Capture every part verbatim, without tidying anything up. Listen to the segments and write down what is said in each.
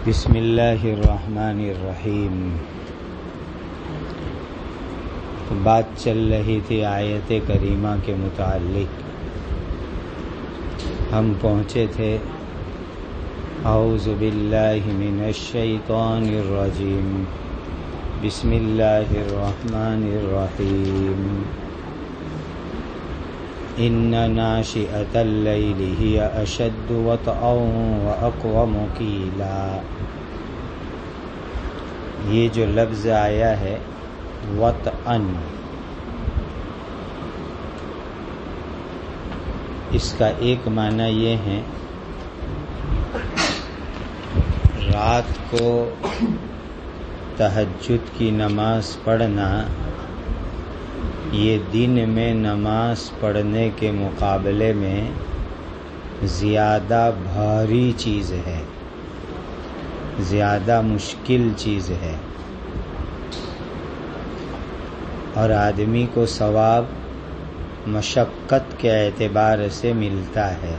بسم اللہ الرحمن الرحیم۔ تو بات چل رہی تھی آیت کریمہ کے متعلق۔ ہم پہنچے تھے اعوذ باللہ من الشیطان الرجیم، بسم اللہ الرحمن الرحیم، ان ناشئۃ اللیل ہی اشد وطئا واقوم قیلا۔ یہ جو لفظ آیا ہے وطئا، اس کا ایک معنی یہ ہے رات کو تہجد کی نماز پڑھنا یہ دن میں نماز پڑھنے کے مقابلے میں زیادہ بھاری چیز ہے، زیادہ مشکل چیز ہے، اور آدمی کو ثواب مشقت کے اعتبار سے ملتا ہے۔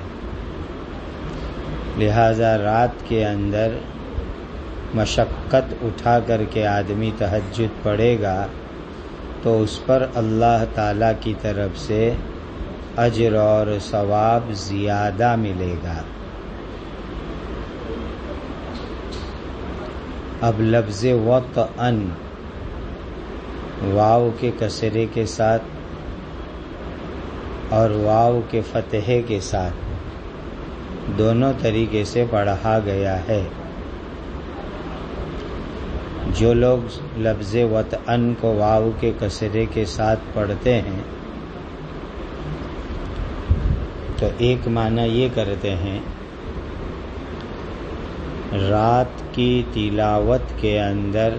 لہذا رات کے اندر مشقت اٹھا کر کے آدمی تہجد پڑھے گا تو اس پر اللہ تعالی کی طرف سے اجر اور ثواب زیادہ ملے گا۔ اب لفظ وطئا واو کے کسرے کے ساتھ اور واو کے فتحے کے ساتھ دونوں طریقے سے پڑھا گیا ہے۔ جو لوگ لفظ وطئا کو واو کے کسرے کے ساتھ پڑھتے ہیں تو ایک معنی یہ کرتے ہیں رات کی تلاوت کے اندر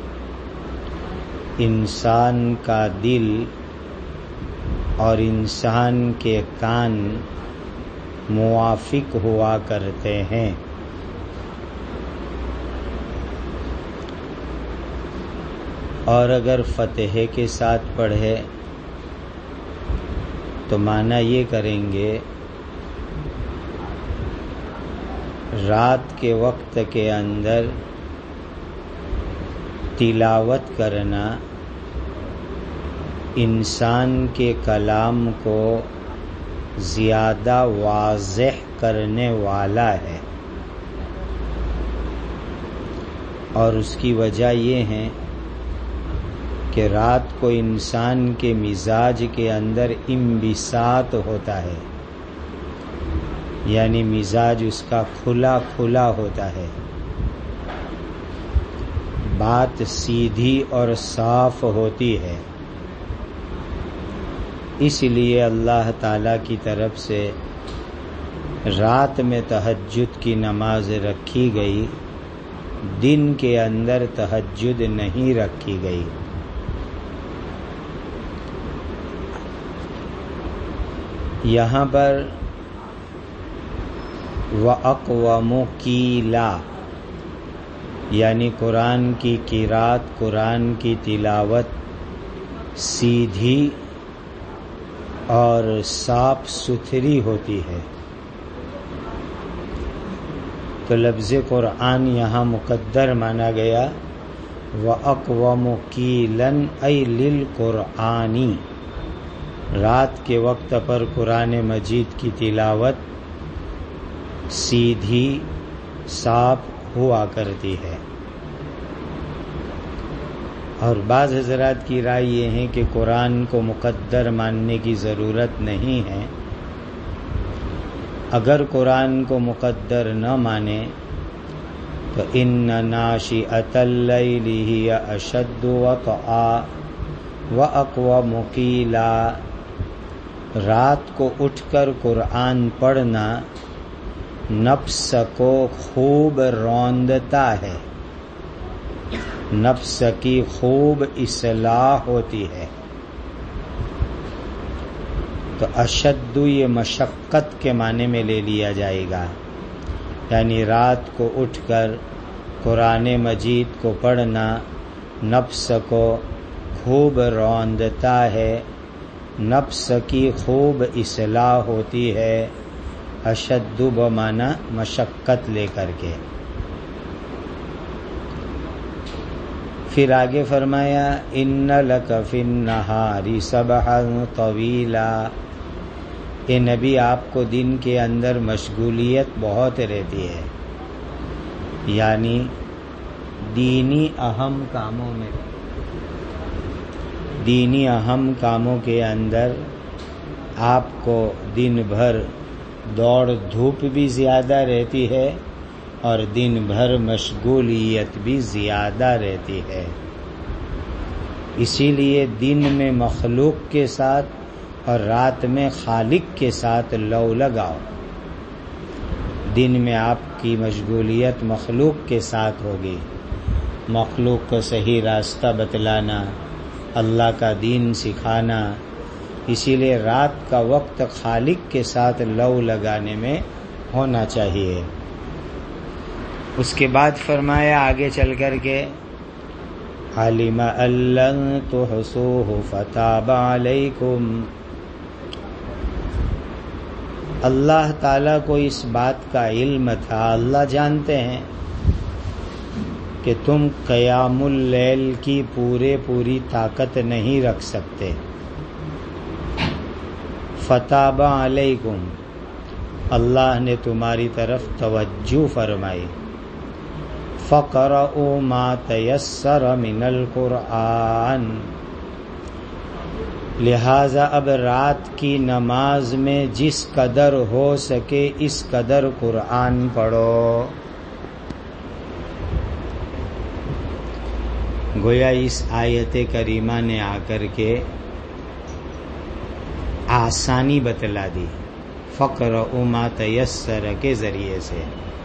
انسان کا دل اور انسان کے کان موافق ہوا کرتے ہیں۔ اور اگر فتحے کے ساتھ پڑھے تو معنی یہ کریں گے رات کے وقت کے اندر تلاوت کرنا انسان کے کلام کو زیادہ واضح کرنے والا ہے، اور اس کی وجہ یہ ہے کہ رات کو انسان کے مزاج کے اندر انبساط ہوتا ہے، یعنی مزاج اس کا کھلا کھلا ہوتا ہے، بات سیدھی اور صاف ہوتی ہے۔ اس لیے اللہ تعالی کی طرف سے رات میں تہجد کی نماز رکھی گئی، دن کے اندر تہجد نہیں رکھی گئی۔ یہاں پر وَأَقْوَمُ قِيلًا یعنی قرآن کی قرات، قرآن کی تلاوت سیدھی اور صاف ستھری ہوتی ہے، تو لفظ قرآن یہاں مقدر مانا گیا وَأَقْوَمُ قِيلًا أَيْ لِلْقُرْآنِ، رات کے وقت پر قرآن مجید کی تلاوت سیدھی صاف ہوا کرتی ہے۔ اور بعض حضرات کی رائے یہ ہے کہ قرآن کو مقدر ماننے کی ضرورت نہیں ہے، اگر قرآن کو مقدر نہ مانے تو ان ناشئۃ اللیل ہی اشد وطئا واقوم قیلا، رات کو اٹھ کر قرآن پڑھنا نفس کو خوب روندتا ہے، نفس کی خوب اصلاح ہوتی ہے۔ تو اشد یہ مشقت کے معنی میں لے لیا جائے گا، یعنی رات کو اٹھ کر قرآن مجید کو پڑھنا نفس کو خوب روندتا ہے، نفس کی خوب اصلاح ہوتی ہے، اشد بمعنی مشقت لے کر کے۔ پھر آگے فرمایا ان لک فی النہار سبحا طویلا، اے نبی آپ کو دن کے اندر مشغولیت بہت رہتی ہے، یعنی دینی اہم کاموں میں، دینی اہم کاموں کے اندر آپ کو دن بھر دوڑ دھوپ بھی زیادہ رہتی ہے اور دن بھر مشغولیت بھی زیادہ رہتی ہے، اسی لیے دن میں مخلوق کے ساتھ اور رات میں خالق کے ساتھ لو لگاؤ۔ دن میں آپ کی مشغولیت مخلوق کے ساتھ ہوگی، مخلوق کو صحیح راستہ بتلانا، اللہ کا دین سکھانا، اسی لیے رات کا وقت خالق کے ساتھ لو لگانے میں ہونا چاہیے۔ اس کے بعد فرمایا آگے چل کر کے علم ان لن تحصوه فتاب علیکم، اللہ تعالیٰ کو اس بات کا علم تھا، اللہ جانتے ہیں کہ تم قیام اللیل کی پورے پوری طاقت نہیں رکھ سکتے، فتاب علیکم، اللہ نے تمہاری طرف توجہ فرمائی، فقرؤوا ما تیسر من القرآن، لہذا اب رات کی نماز میں جس قدر ہو سکے اس قدر قرآن پڑھو۔ گویا اس آیت کریمہ نے آ کر کے آسانی بتلا دی، فقرؤوا ما تیسر کے ذریعے سے۔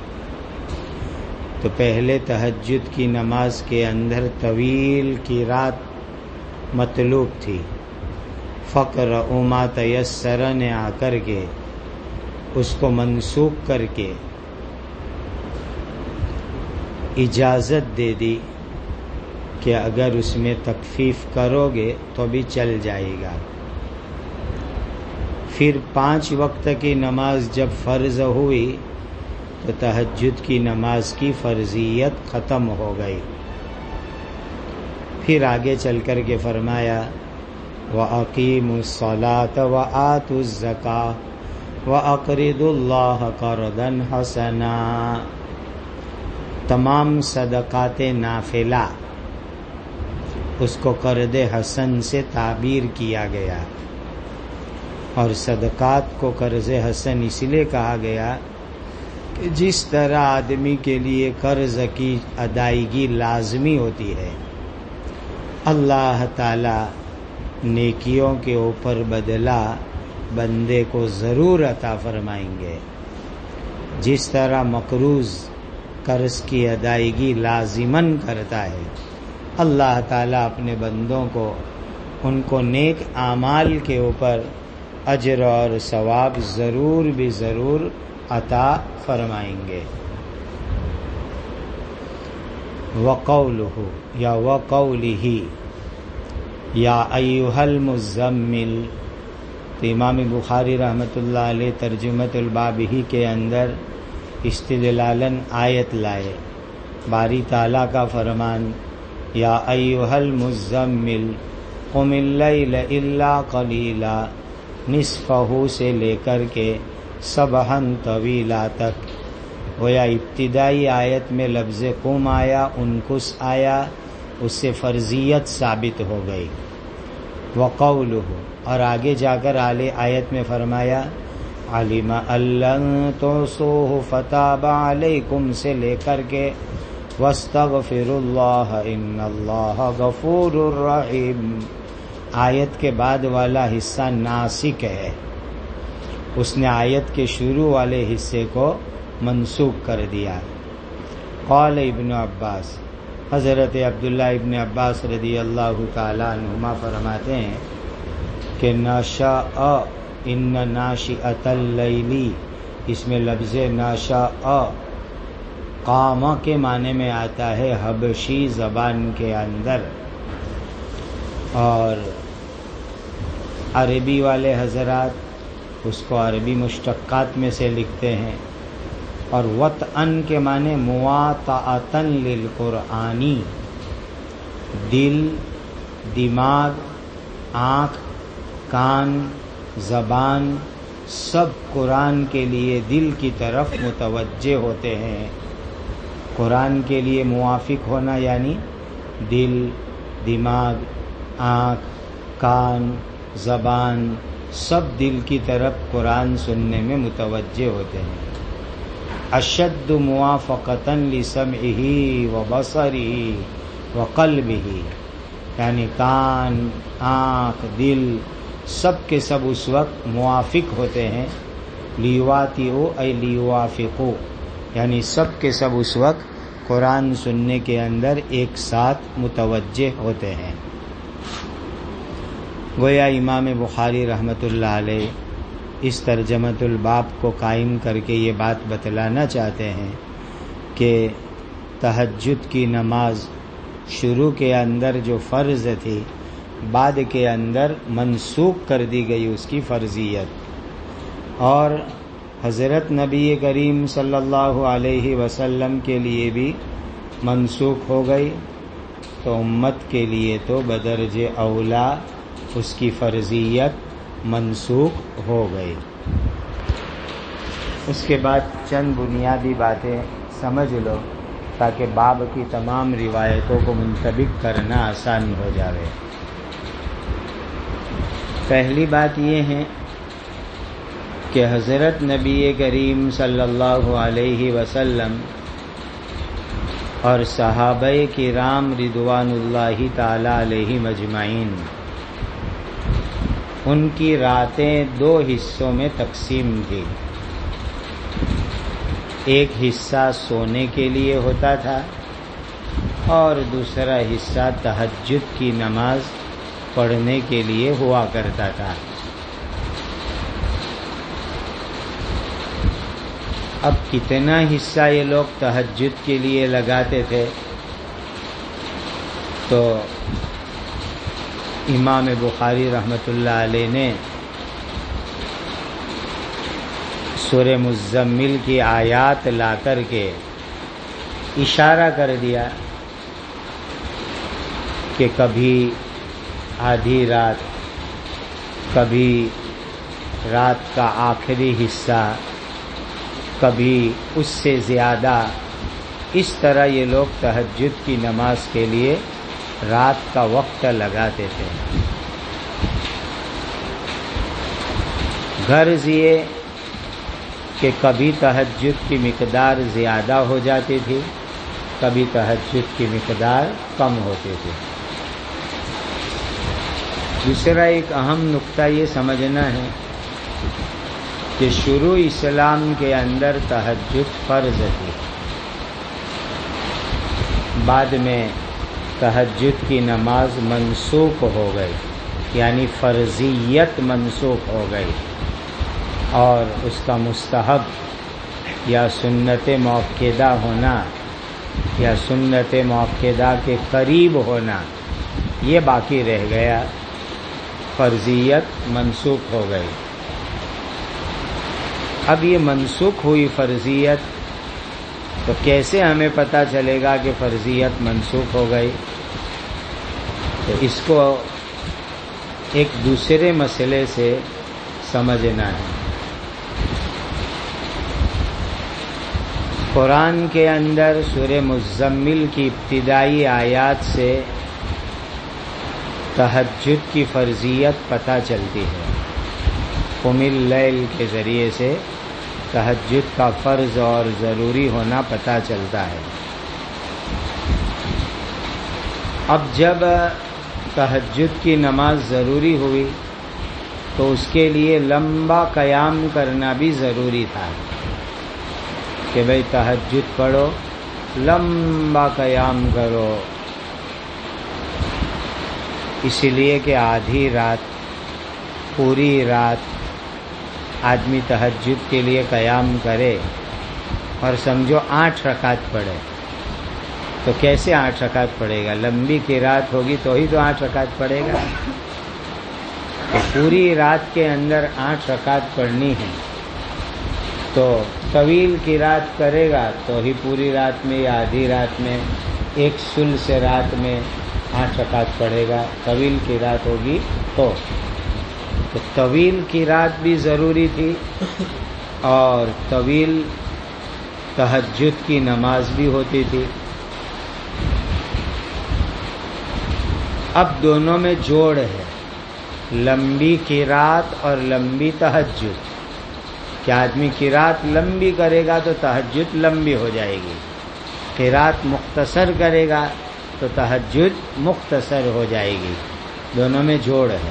تو پہلے تہجد کی نماز کے اندر طویل کی رات مطلوب تھی، فقرؤوا ما تیسر نے آ کر کے اس کو منسوخ کر کے اجازت دے دی کہ اگر اس میں تخفیف کرو گے تو بھی چل جائے گا۔ پھر پانچ وقت کی نماز جب فرض ہوئی تو تہجد کی نماز کی فرضیت ختم ہو گئی۔ پھر آگے چل کر کے فرمایا وَأَقِيمُوا الصَّلَاةَ وَآتُوا الزَّكَاةَ وَأَقْرِضُوا اللَّهَ قَرْضًا حَسَنًا، تمام صدقات نافلہ اس کو قرض حسن سے تعبیر کیا گیا، اور صدقات کو قرض حسن اس لیے کہا گیا کہ جس طرح آدمی کے لیے قرض کی ادائیگی لازمی ہوتی ہے، اللہ تعالی نیکیوں کے اوپر بدلہ بندے کو ضرور عطا فرمائیں گے، جس طرح مقروض قرض کی ادائیگی لازماً کرتا ہے، اللہ تعالیٰ اپنے بندوں کو ان کو نیک اعمال کے اوپر اجر اور ثواب ضرور بھی ضرور عطا فرمائیں گے۔ وقولہ یا وقولہ یا ایھا المزمل، تو امام بخاری رحمۃ اللہ علیہ ترجمۃ الباب ہی کے اندر استدلالاً آیت لائے، باری تعالیٰ کا فرمان یا ایھا المزمل قم اللیل الا قلیلا، نصفہ سے لے کر کے سبحا طویلا تک، گویا ابتدائی آیت میں لفظ قم آیا، انکس آیا، اس سے فرضیت ثابت ہو گئی۔ وقولہ، اور آگے جا کر اعلی آیت میں فرمایا علم ان لن تحصوہ فتاب علیکم سے لے کر کے واستغفروا اللہ ان اللہ غفور رحیم، آیت کے بعد والا حصہ ناسخ ہے، اس نے آیت کے شروع والے حصے کو منسوخ کر دیا۔ قال ابن عباس، حضرت عبداللہ ابن عباس رضی اللہ تعالی عنہما فرماتے ہیں کہ ناشا ان ناشئۃ اللیلی، اس میں لفظ ناشا قامہ کے معنی میں آتا ہے حبشی زبان کے اندر، اور عربی والے حضرات اس کو عربی مشتقات میں سے لکھتے ہیں، اور وطئن کے معنی مواطأۃ للقرآنی، دل، دماغ، آنکھ، کان، زبان سب قرآن کے لیے دل کی طرف متوجہ ہوتے ہیں۔ قرآن کے لیے موافق ہونا یعنی دل، دماغ، آنکھ، کان، زبان سب دل کی طرف قرآن سننے میں متوجہ ہوتے ہیں۔ اشد موافقتاً لسمعہ وبصرہ وقلبہ، یعنی کان، آنکھ، دل سب کے سب اس وقت موافق ہوتے ہیں۔ لیواطئوا ای لیوافقوا، یعنی سب کے سب اس وقت قرآن سننے کے اندر ایک ساتھ متوجہ ہوتے ہیں۔ گویا امام بخاری رحمۃ اللہ علیہ اس ترجمۃ الباب کو قائم کر کے یہ بات بتلانا چاہتے ہیں کہ تہجد کی نماز شروع کے اندر جو فرض تھی، بعد کے اندر منسوخ کر دی گئی اس کی فرضیت، اور حضرت نبی کریم صلی اللہ علیہ وسلم کے لیے بھی منسوخ ہو گئی، تو امت کے لیے تو بدرج اولا اس کی فرضیت منسوخ ہو گئی۔ اس کے بعد چند بنیادی باتیں سمجھ لو تاکہ باب کی تمام روایتوں کو منطبق کرنا آسان ہو جائے۔ پہلی بات یہ ہے کہ حضرت نبی کریم صلی اللہ علیہ وسلم اور صحابہ کرام رضوان اللہ تعالی علیہم اجمعین، ان کی راتیں دو حصوں میں تقسیم تھی۔ ایک حصہ سونے کے لیے ہوتا تھا اور دوسرا حصہ تہجد کی نماز پڑھنے کے لیے ہوا کرتا تھا۔ اب کتنا حصہ یہ لوگ تہجد کے لیے لگاتے تھے، تو امام بخاری رحمۃ اللہ علیہ نے سورہ مزمل کی آیات لا کر کے اشارہ کر دیا کہ کبھی آدھی رات، کبھی رات کا آخری حصہ، کبھی اس سے زیادہ، اس طرح یہ لوگ تہجد کی نماز کے لیے رات کا وقت لگاتے تھے۔ غرض یہ کہ کبھی تہجد کی مقدار زیادہ ہو جاتی تھی، کبھی تہجد کی مقدار کم ہوتی تھی۔ دوسرا ایک اہم نقطہ یہ سمجھنا ہے کہ شروع اسلام کے اندر تہجد فرض تھی، بعد میں تہجد کی نماز منسوخ ہو گئی، یعنی فرضیت منسوخ ہو گئی، اور اس کا مستحب یا سنت مؤکدہ ہونا یا سنت مؤکدہ کے قریب ہونا یہ باقی رہ گیا، فرضیت منسوخ ہو گئی۔ اب یہ منسوخ ہوئی فرضیت، تو کیسے ہمیں پتہ چلے گا کہ فرضیت منسوخ ہو گئی؟ تو اس کو ایک دوسرے مسئلے سے سمجھنا ہے۔ قرآن کے اندر سورہ مزمل کی ابتدائی آیات سے تہجد کی فرضیت پتہ چلتی ہے۔ قم اللیل کے ذریعے سے تہجد کا فرض اور ضروری ہونا پتہ چلتا ہے۔ اب جب تہجد کی نماز ضروری ہوئی تو اس کے لیے لمبا قیام کرنا بھی ضروری تھا کہ بھئی تہجد پڑھو، لمبا قیام کرو، اس لیے کہ آدھی رات، پوری رات آدمی تہجد کے لیے قیام کرے اور سمجھو آٹھ رکعت پڑھے، تو کیسے آٹھ رکعت پڑھے گا؟ لمبی کی رات ہوگی تو ہی تو آٹھ رکعت پڑھے گا۔ تو پوری رات کے اندر آٹھ رکعت پڑھنی ہے تو طویل کی رات کرے گا تو ہی پوری رات میں یا آدھی رات میں، ایک ثلث رات میں آٹھ رکعت پڑھے گا، طویل قرات ہوگی تو تو طویل قرات بھی ضروری تھی اور طویل تہجد کی نماز بھی ہوتی تھی۔ اب دونوں میں جوڑ ہے، لمبی قرات اور لمبی تہجد، کہ آدمی قرات لمبی کرے گا تو تہجد لمبی ہو جائے گی، قرات مختصر کرے گا تو تہجد مختصر ہو جائے گی، دونوں میں جوڑ ہے۔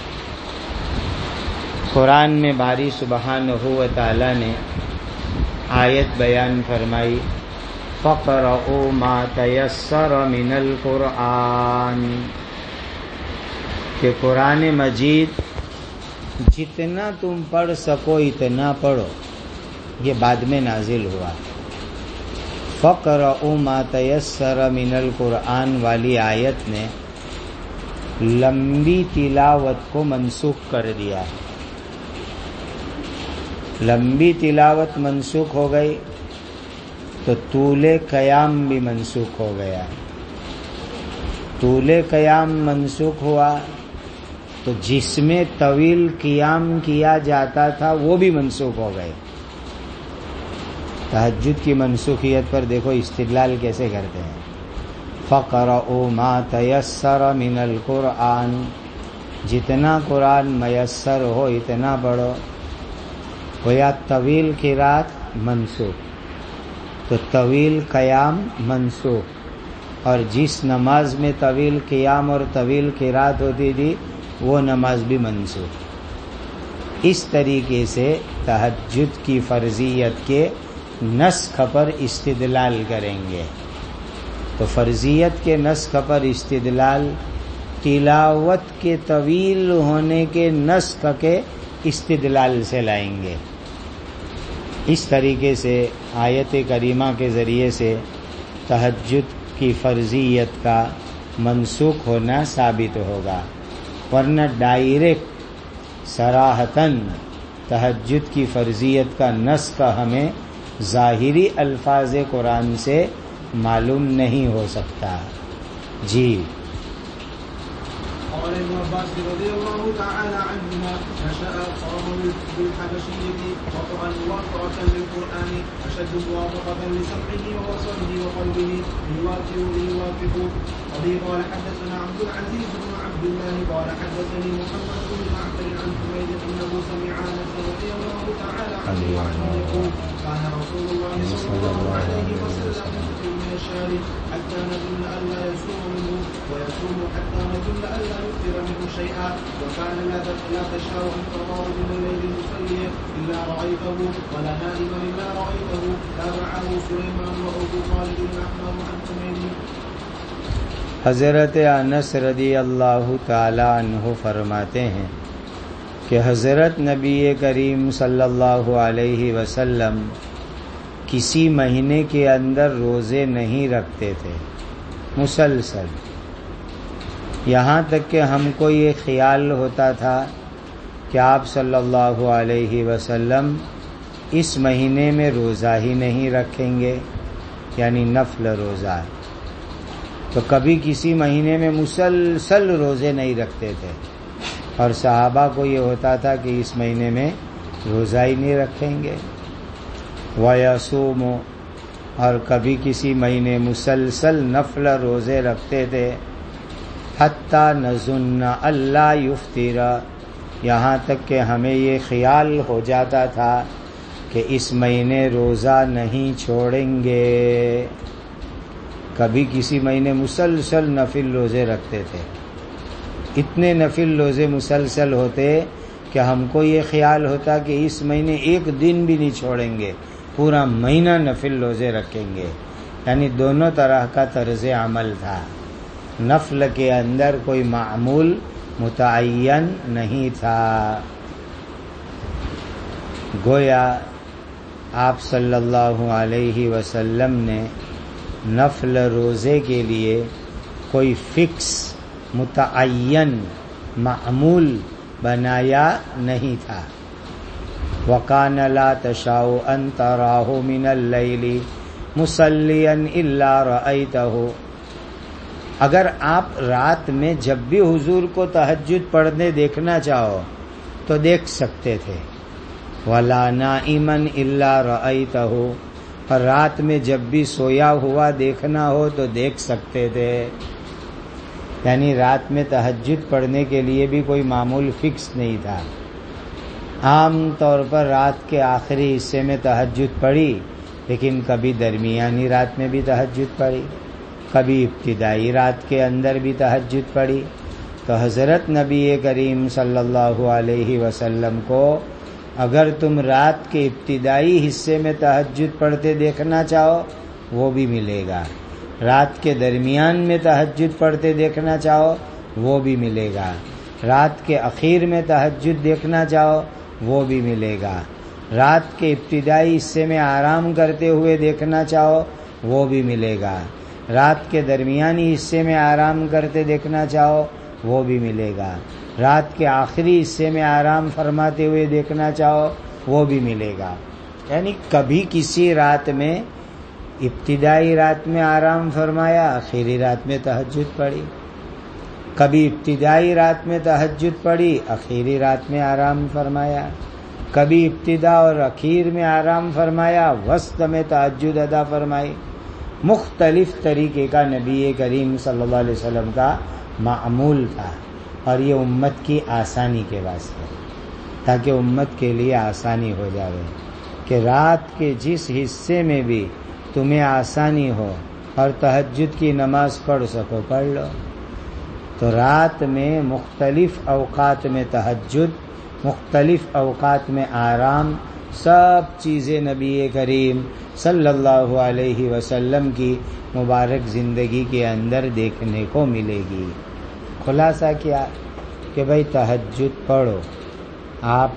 قرآن میں باری سبحانہ و تعالی نے آیت بیان فرمائی، فَقْرَؤُوا مَا تَيَسَّرَ مِنَ الْقُرْآنِ، کہ قرآن مجید جتنا تم پڑھ سکو اتنا پڑھو، یہ بعد میں نازل ہوا۔ فَقْرَؤُوا مَا تَيَسَّرَ مِنَ الْقُرْآنِ والی آیت نے لمبی تلاوت کو منسوخ کر دیا ہے۔ لمبی تلاوت منسوخ ہو گئی تو طول قیام بھی منسوخ ہو گیا، طول قیام منسوخ ہوا تو جس میں طویل قیام کیا جاتا تھا وہ بھی منسوخ ہو گئے۔ تہجد کی منسوخیت پر دیکھو استدلال کیسے کرتے ہیں، فَقْرَؤُوا مَا تَيَسَّرَ مِنَ الْقُرْآنِ، جتنا قرآن میسر ہو اتنا پڑھو، گویا طویل قرات منسوخ تو طویل قیام منسوخ، اور جس نماز میں طویل قیام اور طویل قرات ہوتی تھی وہ نماز بھی منسوخ۔ اس طریقے سے تہجد کی فرضیت کے نسخ پر استدلال کریں گے، تو فرضیت کے نسخ پر استدلال تلاوت کے طویل ہونے کے نسخ کے استدلال سے لائیں گے۔ اس طریقے سے آیت کریمہ کے ذریعے سے تہجد کی فرضیت کا منسوخ ہونا ثابت ہوگا، ورنہ ڈائریکٹ صراحتاً تہجد کی فرضیت کا نسخ ہمیں ظاہری الفاظ قرآن سے معلوم نہیں ہو سکتا۔ جی قال ابن عباس رضي الله تعالى عنهما نشأ قوم بالحبشية وقرأ موافقة للقرآن أشد موافقة لسمعه وبصره وقلبه ليوافق ليوافق. وبه قال حدثنا عبد العزيز بن عبد الله قال حدثني محمد بن معقل عن حميد أنه سمع أنس رضي الله تعالى عنه يقول كان رسول الله صلى الله عليه وسلم يفطر من الشهر حتى نظن ألا يصوم منه ويصوم حتى نظن ألا يفطر منه شيئا وكان لا تشاء أن تراه من الليل مصليا إلا رأيته ولا نائما إلا رأيته تابعه سليمان وأبو خالد الأحمر عن حميد. حضرت انس رضی اللہ تعالی عنہ فرماتے ہیں کہ حضرت نبی کریم صلی اللہ علیہ وسلم کسی مہینے کے اندر روزے نہیں رکھتے تھے مسلسل، یہاں تک کہ ہم کو یہ خیال ہوتا تھا کہ آپ صلی اللہ علیہ وسلم اس مہینے میں روزہ ہی نہیں رکھیں گے، یعنی نفل روزہ، تو کبھی کسی مہینے میں مسلسل روزے نہیں رکھتے تھے، اور صحابہ کو یہ ہوتا تھا کہ اس مہینے میں روزہ ہی نہیں رکھیں گے۔ وَيَصُومُ، اور کبھی کسی مہینے مسلسل نفل روزے رکھتے تھے، حَتَّى نَظُنَّ أَلَّا يُفْطِرَ، یہاں تک کہ ہمیں یہ خیال ہو جاتا تھا کہ اس مہینے روزہ نہیں چھوڑیں گے۔ کبھی کسی مہینے مسلسل نفل روزے رکھتے تھے، اتنے نفل روزے مسلسل ہوتے کہ ہم کو یہ خیال ہوتا کہ اس مہینے ایک دن بھی نہیں چھوڑیں گے، پورا مہینہ نفل روزے رکھیں گے، یعنی دونوں طرح کا طرز عمل تھا، نفل کے اندر کوئی معمول متعین نہیں تھا۔ گویا آپ صلی اللہ علیہ وسلم نے نفل روزے کے لیے کوئی فکس متعین معمول بنایا نہیں تھا۔ وَكَانَ لَا تَشَاءُ أَن تَرَاهُ مِنَ اللَّيْلِ مُصَلِّيًا إِلَّا رَأَيْتَهُ، اگر آپ رات میں جب بھی حضور کو تہجد پڑھنے دیکھنا چاہو تو دیکھ سکتے تھے. وَلَا نَائِمًا إِلَّا رَأَيْتَهُ، اور رات میں جب بھی سویا ہوا دیکھنا ہو تو دیکھ سکتے تھے. یعنی رات میں تہجد پڑھنے کے لیے بھی کوئی معمول فکس نہیں تھا. عام طور پر رات کے آخری حصے میں تہجد پڑھی، لیکن کبھی درمیانی رات میں بھی تہجد پڑھی، کبھی ابتدائی رات کے اندر بھی تہجد پڑھی. تو حضرت نبی کریم صلی اللہ علیہ وسلم کو اگر تم رات کے ابتدائی حصے میں تہجد پڑھتے دیکھنا چاہو وہ بھی ملے گا، رات کے درمیان میں تہجد پڑھتے دیکھنا چاہو وہ بھی ملے گا، رات کے اخیر میں تہجد دیکھنا چاہو وہ بھی ملے گا، رات کے ابتدائی حصے میں آرام کرتے ہوئے دیکھنا چاہو وہ بھی ملے گا، رات کے درمیانی حصے میں آرام کرتے دیکھنا چاہو وہ بھی ملے گا، رات کے آخری حصے میں آرام فرماتے ہوئے دیکھنا چاہو وہ بھی ملے گا. یعنی کبھی کسی رات میں ابتدائی رات میں آرام فرمایا، آخری رات میں تہجد پڑھی، کبھی ابتدائی رات میں تہجد پڑھی، آخری رات میں آرام فرمایا، کبھی ابتدا اور اخیر میں آرام فرمایا، وسط میں تہجد ادا فرمائی. مختلف طریقے کا نبی کریم صلی اللہ علیہ وسلم کا معمول تھا، اور یہ امت کی آسانی کے واسطے، تاکہ امت کے لیے آسانی ہو جائے کہ رات کے جس حصے میں بھی تمہیں آسانی ہو اور تہجد کی نماز پڑھ سکو پڑھ لو. تو رات میں مختلف اوقات میں تہجد، مختلف اوقات میں آرام، سب چیزیں نبی کریم صلی اللہ علیہ وسلم کی مبارک زندگی کے اندر دیکھنے کو ملے گی. خلاصہ کیا کہ بھئی تہجد پڑھو. آپ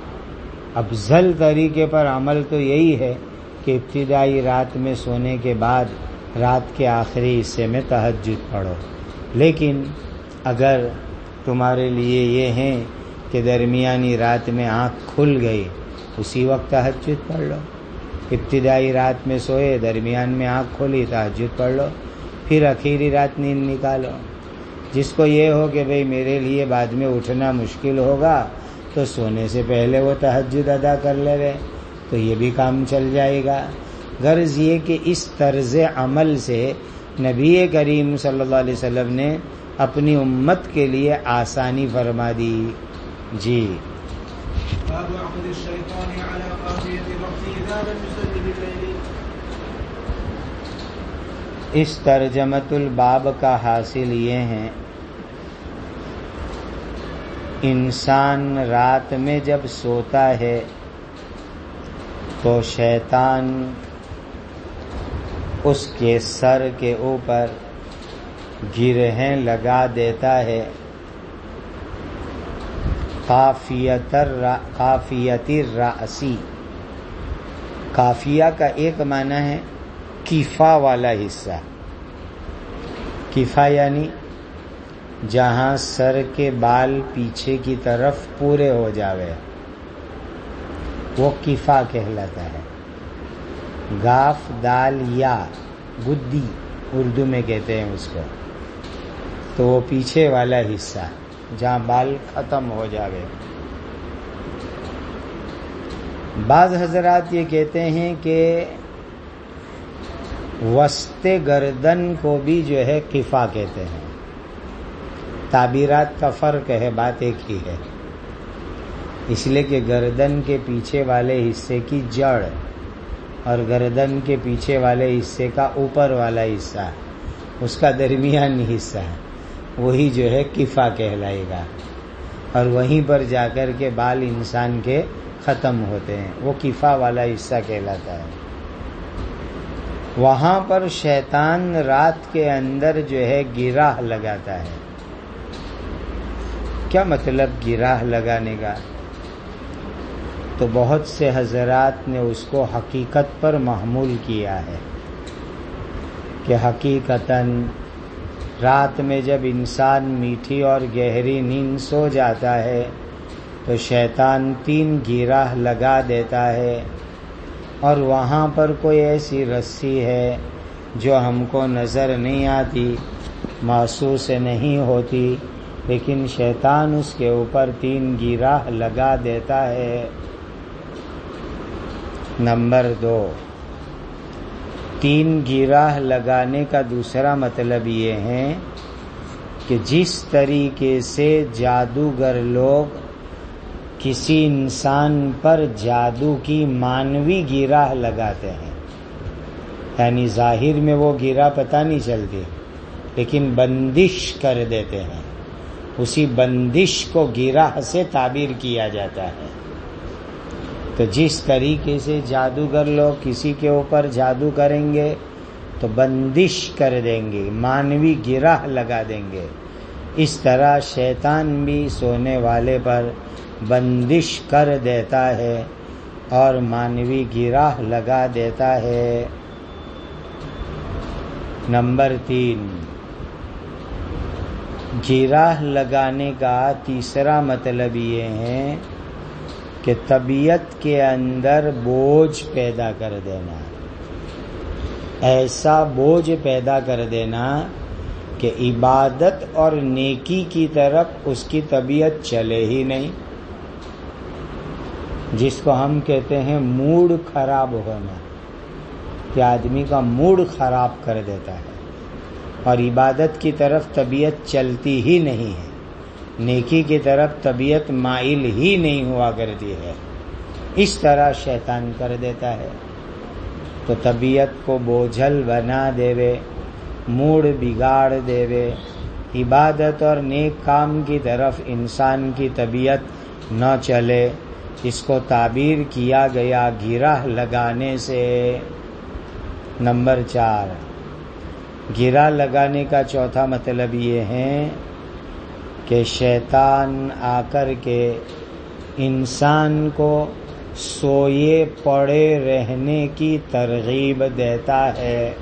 افضل طریقے پر عمل تو یہی ہے کہ ابتدائی رات میں سونے کے بعد رات کے آخری حصے میں تہجد پڑھو. لیکن اگر تمہارے لیے یہ ہے کہ درمیانی رات میں آنکھ کھل گئی اسی وقت تہجد پڑھ لو، ابتدائی رات میں سوئے درمیان میں آنکھ کھولی تہجد پڑھ لو، پھر اخیری رات نیند نکالو. جس کو یہ ہو کہ بھئی میرے لیے بعد میں اٹھنا مشکل ہوگا تو سونے سے پہلے وہ تہجد ادا کر لے گئے تو یہ بھی کام چل جائے گا. غرض یہ کہ اس طرز عمل سے نبی کریم صلی اللہ علیہ وسلم نے اپنی امت کے لیے آسانی فرما دی. جی باب عقد الشیطان علی قافیۃ الوقت اذا لم يصلي باللیل. اس ترجمۃ الباب کا حاصل یہ ہے، انسان رات میں جب سوتا ہے تو شیطان اس کے سر کے اوپر گرہیں لگا دیتا ہے. قافیت الرأسی، قافیہ کا ایک معنی ہے کفا والا حصہ. کفا یعنی جہاں سر کے بال پیچھے کی طرف پورے ہو جاوے وہ کفا کہلاتا ہے. گاف دال یا گدی اردو میں کہتے ہیں اس کو، تو وہ پیچھے والا حصہ جہاں بال ختم ہو جاوے. بعض حضرات یہ کہتے ہیں کہ وسط گردن کو بھی جو ہے قفا کہتے ہیں. تعبیرات کا فرق ہے، بات ایک ہی ہے. اس لیے کہ گردن کے پیچھے والے حصے کی جڑ اور گردن کے پیچھے والے حصے کا اوپر والا حصہ، اس کا درمیانی حصہ وہی جو ہے قفا کہلائے گا، اور وہیں پر جا کر کے بال انسان کے ختم ہوتے ہیں، وہ قفا والا حصہ کہلاتا ہے. وہاں پر شیطان رات کے اندر جو ہے گراہ لگاتا ہے. کیا مطلب گراہ لگانے کا؟ تو بہت سے حضرات نے اس کو حقیقت پر محمول کیا ہے کہ حقیقتاً رات میں جب انسان میٹھی اور گہری نیند سو جاتا ہے تو شیطان تین گراہ لگا دیتا ہے، اور وہاں پر کوئی ایسی رسی ہے جو ہم کو نظر نہیں آتی، محسوس نہیں ہوتی، لیکن شیطان اس کے اوپر تین گیراہ لگا دیتا ہے۔ نمبر دو، تین گیراہ لگانے کا دوسرا مطلب یہ ہے کہ جس طریقے سے جادوگر لوگ کسی انسان پر جادو کی مانوی گیراہ لگاتے ہیں، یعنی ظاہر میں وہ گیرہ پتہ نہیں چلتی، لیکن بندش کر دیتے ہیں، اسی بندش کو گیراہ سے تعبیر کیا جاتا ہے۔ تو جس طریقے سے جادوگر لوگ کسی کے اوپر جادو کریں گے تو بندش کر دیں گے، مانوی گیراہ لگا دیں گے، اس طرح شیطان بھی سونے والے پر بندش کر دیتا ہے اور مانوی گیراہ لگا دیتا ہے۔ نمبر تین، گیراہ لگانے کا تیسرا مطلب یہ ہے کہ طبیعت کے اندر بوجھ پیدا کر دینا، ایسا بوجھ پیدا کر دینا کہ عبادت اور نیکی کی طرف اس کی طبیعت چلے ہی نہیں، جس کو ہم کہتے ہیں موڈ خراب ہونا، کہ آدمی کا موڈ خراب کر دیتا ہے اور عبادت کی طرف طبیعت چلتی ہی نہیں ہے، نیکی کی طرف طبیعت مائل ہی نہیں ہوا کرتی ہے، اس طرح شیطان کر دیتا ہے۔ تو طبیعت کو بوجھل بنا دیوے، موڈ بگاڑ دیوے، عبادت اور نیک کام کی طرف انسان کی طبیعت نہ چلے، اس کو تعبیر کیا گیا گیراہ لگانے سے۔ نمبر چار، گیراہ لگانے کا چوتھا مطلب یہ ہے کہ شیطان آ کر کے انسان کو سوئے پڑے رہنے کی ترغیب دیتا ہے،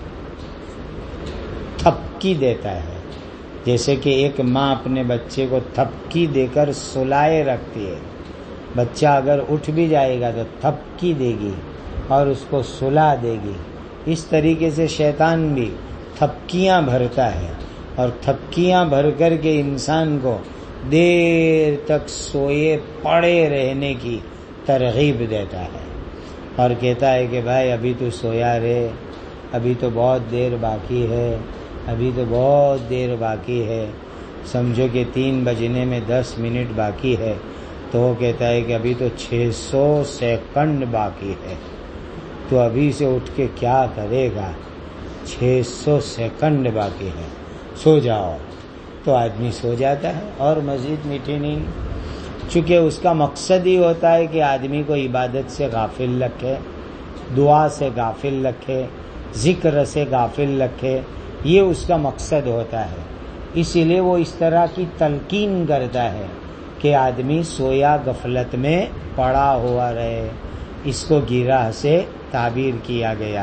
تھپکی دیتا ہے، جیسے کہ ایک ماں اپنے بچے کو تھپکی دے کر سلائے رکھتی ہے، بچہ اگر اٹھ بھی جائے گا تو تھپکی دے گی اور اس کو سلا دے گی، اس طریقے سے شیطان بھی تھپکیاں بھرتا ہے اور تھپکیاں بھر کر کے انسان کو دیر تک سوئے پڑے رہنے کی ترغیب دیتا ہے اور کہتا ہے کہ بھائی ابھی تو سویا رہے، ابھی تو بہت دیر باقی ہے، ابھی تو بہت دیر باقی ہے، سمجھو کہ تین بجنے میں دس منٹ باقی ہے، تو وہ کہتا ہے کہ ابھی تو چھ سو سیکنڈ باقی ہے، تو ابھی سے اٹھ کے کیا کرے گا، چھ سو سیکنڈ باقی ہے، سو جاؤ، تو آدمی سو جاتا ہے اور مزید میٹھی نیند، چونکہ اس کا مقصد ہی ہوتا ہے کہ آدمی کو عبادت سے غافل رکھے، دعا سے غافل رکھے، ذکر سے غافل رکھے، یہ اس کا مقصد ہوتا ہے، اسی لیے وہ اس طرح کی تلقین کرتا ہے کہ آدمی سویا غفلت میں پڑا ہوا رہے، اس کو گیراہ سے تعبیر کیا گیا۔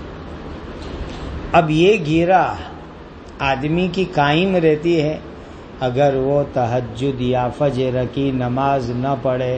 اب یہ گیراہ آدمی کی قائم رہتی ہے اگر وہ تہجد یا فجر کی نماز نہ پڑھے،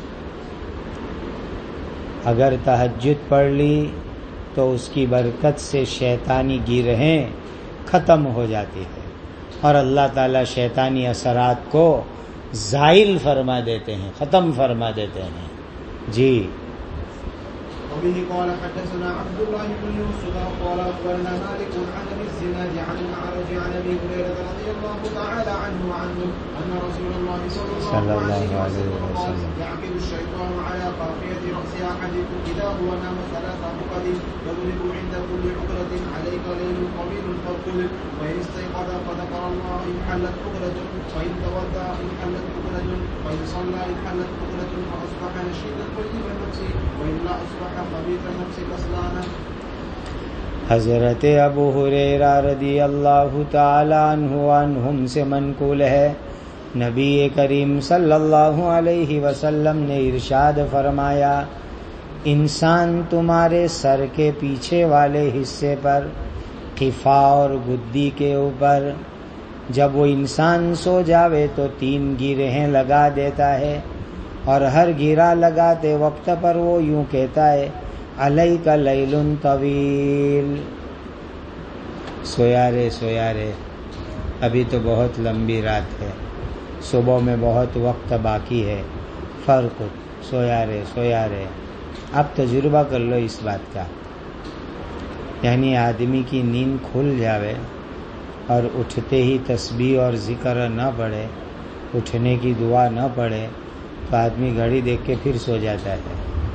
اگر تہجد پڑھ لی تو اس کی برکت سے شیطانی گیرہیں ختم ہو جاتی ہے اور اللہ تعالی شیطانی اثرات کو زائل فرما دیتے ہیں، ختم فرما دیتے ہیں۔ جی وبه قال حدثنا عبد الله بن يوسف قال اخبرنا مالك عن ابي الزناد عن الاعرج عن ابي هريره رضي الله تعالى عنه وعنه ان رسول الله صلى الله عليه وسلم يعقد الشيطان على قافيه راس احدكم اذا هو نام ثلاث عقد يضرب عند كل عقده عليك ليل طويل فارقد وان استيقظ فذكر الله انحلت عقده وان تودع انحلت عقده وان صلى انحلت عقده فاصبح نشيطا طيب النفس والا اصبح خبيث النفس كسلانا۔ حضرت ابو ہریرہ رضی اللہ تعالی عنہ عنہم سے منقول ہے، نبی کریم صلی اللہ علیہ وسلم نے ارشاد فرمایا، انسان تمہارے سر کے پیچھے والے حصے پر، قفا اور گدی کے اوپر، جب وہ انسان سو جاوے تو تین گیرہیں لگا دیتا ہے اور ہر گیرہ لگاتے وقت پر وہ یوں کہتا ہے، علیک لیل طویل، سویا رے سویا رے، ابھی تو بہت لمبی رات ہے، صبح میں بہت وقت باقی ہے، فرق سویا رہے سویا رہے آپ تجربہ کر لو اس بات کا. یعنی آدمی کی نیند کھل جاوے اور اٹھتے ہی تسبیح اور ذکر نہ پڑھے، اٹھنے کی دعا نہ پڑھے، تو آدمی گھڑی دیکھ کے پھر سو جاتا ہے،